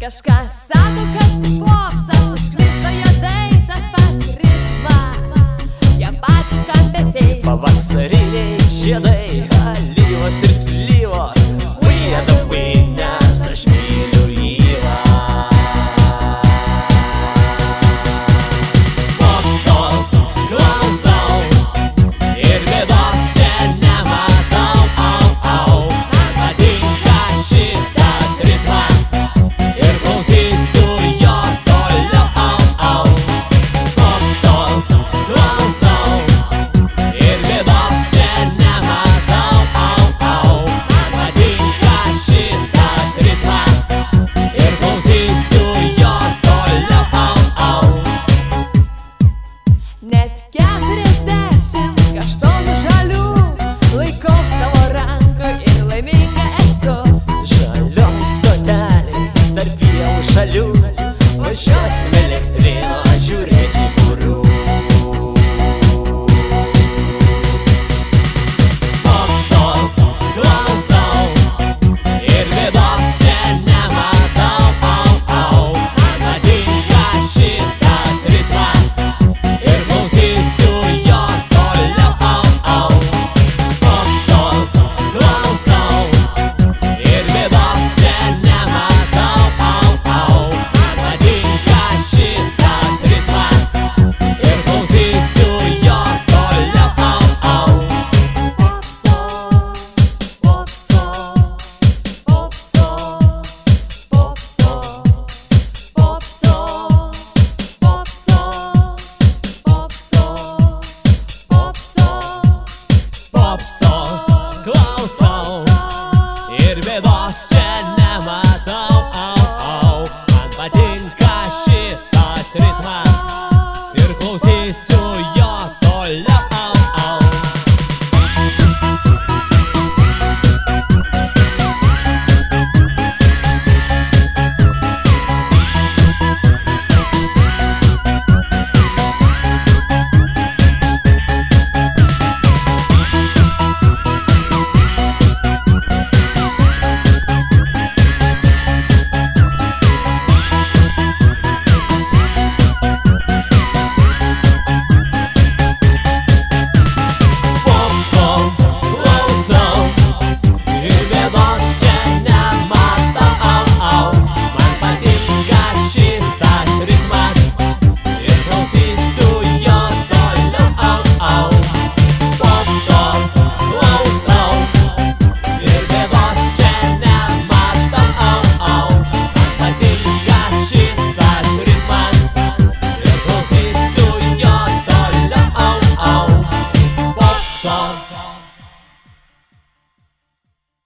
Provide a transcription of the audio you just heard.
Kažkas sako, kad popsas užkniso juodai, tas pats ritmas, jie patys skambesiai. Pavasariniai žiedai, alyvos ir slyvos, we are the winners, aš myliu Lyvą. Popso klausau ir bėdos čia nematau, man patinka šitas ritmas ir klausysiu jo toliau. Popso klausau ir bėdos čia nematau, man patinka šitas ritmas ir klausysiu jo toliau. Net 40 kaštonų žalių laikau savo rankų ir laiminga esu. Žaliom stotelė tarp pievų žalių, važiuosim elektrino žiūrėti būrių. Popso klausau ir bėdos čia nematau, man patinka šitas ritmas ir klausysiu jo toliau. Popso klausau ir bėdos čia nematau, man patinka šitas ritmas ir klausysiu jo toliau. Popso, popso, popso, popso, popso, popso, popso, popso. Popso klausau ir bėdos